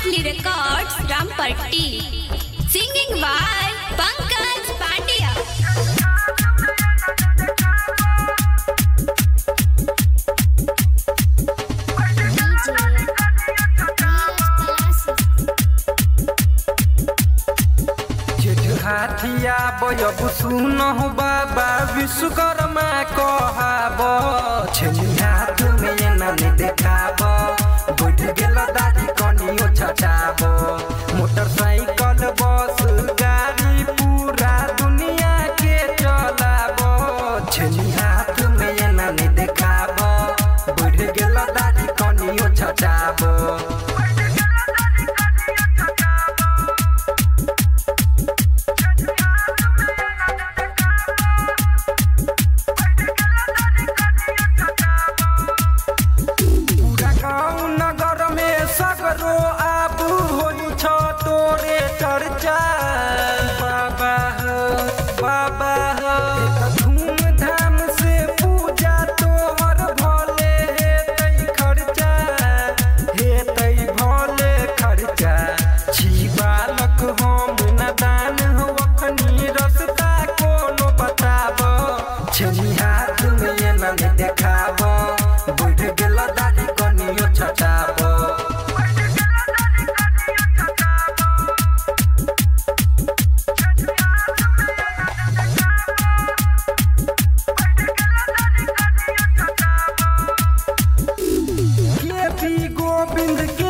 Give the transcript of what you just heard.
Monthly Records, Rampatti. Singing by Pankaj Pandya. हाथिया बयब सुनहु बाबा विश्वकर्मा कहब छेनी हाथ में नानी देखाब बैठ गेल दादी कनियो छछाब मोटरसाइकिल बस गाड़ी पूरा दुनिया के चलाब छेनी हाथ में नानी देखाब बैठ गेल दादी कनियो छछाब सगरो आबू होई छ तोरे चर्चा बाबा हो बाबा हो धूमधाम से पूजा तोहर भले हेतै खर्चा हेतै भले खर्चा छी बालक हम नादान हो अखनी रस्ता कोनो बताब छेनी हाथ में न देखाब बैठ गेल दादी कनियो छछाब गोविंद के